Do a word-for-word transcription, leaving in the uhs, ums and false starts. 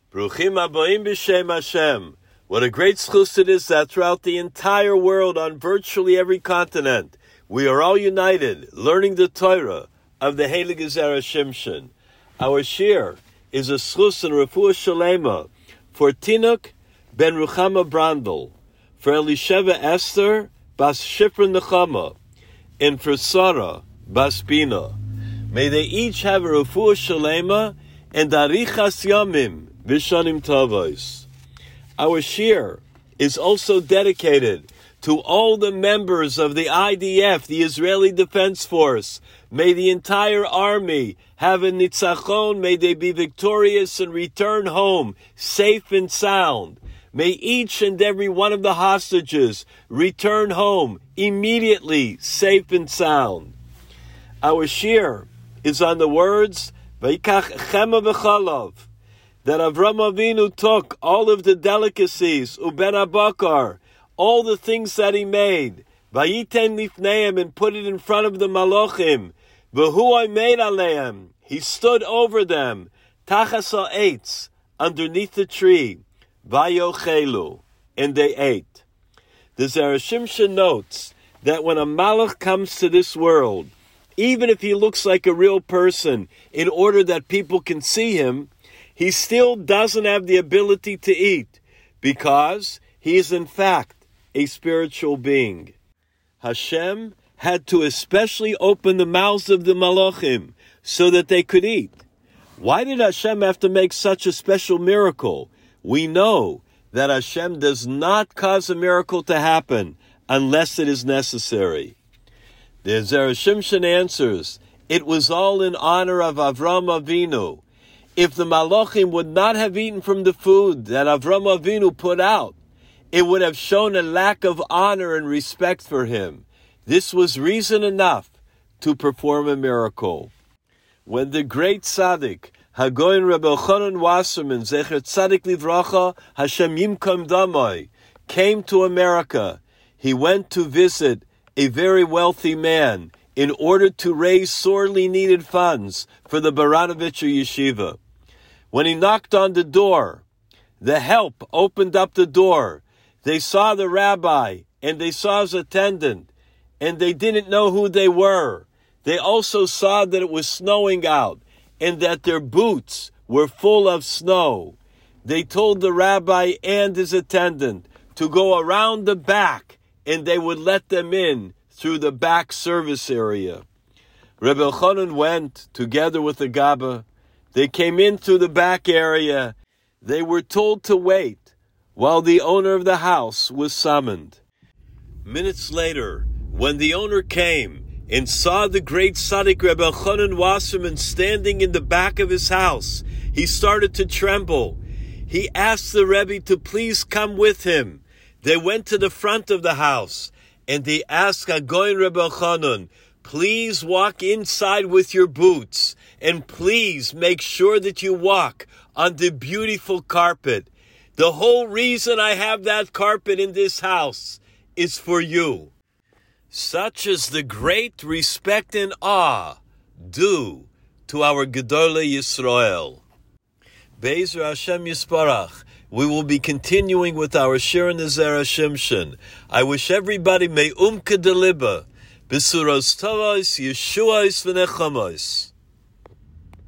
Bruchim Aboim B'Shem Hashem. What a great schus it is that throughout the entire world, on virtually every continent, we are all united, learning the Torah of the Heilige Zera Shimshon. Our shir is a schus and refuah shalema for Tinuk ben Ruchama Brandel, for Elisheva Esther bas Shifra Nechama, and for Sarah bas Bina. May they each have a refuah shalema and arichas yamim v'shanim tovos. Our shir is also dedicated to all the members of the I D F, the Israeli Defense Force. May the entire army have a nitzachon. May they be victorious and return home safe and sound. May each and every one of the hostages return home immediately safe and sound. Our shir is on the words, Vayikach chema v'chalav, that Avram Avinu took all of the delicacies, uben abakar, all the things that he made, vayiten lifneim, and put it in front of the malachim, v'hu I made aleim, he stood over them, tachas ha'etz, underneath the tree, vayochelu, and they ate. The Zera Shimshon notes that when a malach comes to this world, even if he looks like a real person, in order that people can see him, he still doesn't have the ability to eat, because he is in fact a spiritual being. Hashem had to especially open the mouths of the malachim so that they could eat. Why did Hashem have to make such a special miracle? We know that Hashem does not cause a miracle to happen unless it is necessary. The Zera Shimshon answers, it was all in honor of Avram Avinu. If the malachim would not have eaten from the food that Avram Avinu put out, it would have shown a lack of honor and respect for him. This was reason enough to perform a miracle. When the great tzaddik, Hagoyin Rebbe Elchanan Wasserman, Zecher Tzaddik Livracha, Hashem Yimkom Damai, came to America, he went to visit a very wealthy man in order to raise sorely needed funds for the Baranovitcher Yeshiva. When he knocked on the door, the help opened up the door. They saw the rabbi and they saw his attendant, and they didn't know who they were. They also saw that it was snowing out and that their boots were full of snow. They told the rabbi and his attendant to go around the back, and they would let them in through the back service area. Rebbe Elchanan went together with the Gabba. They came in through the back area. They were told to wait while the owner of the house was summoned. Minutes later, when the owner came and saw the great tzaddik Rebbe Elchanan Wasserman standing in the back of his house, he started to tremble. He asked the Rebbe to please come with him. They went to the front of the house, and they asked Hagoyin Rebbe Elchanan, please walk inside with your boots, and please make sure that you walk on the beautiful carpet. The whole reason I have that carpet in this house is for you. Such is the great respect and awe due to our Gedolei Yisrael. Be'ezer Hashem Yisparach, we will be continuing with our shir in the Zera Shimshon. I wish everybody may umka deliba, b'suros tovos, yeshuos v'nechamos.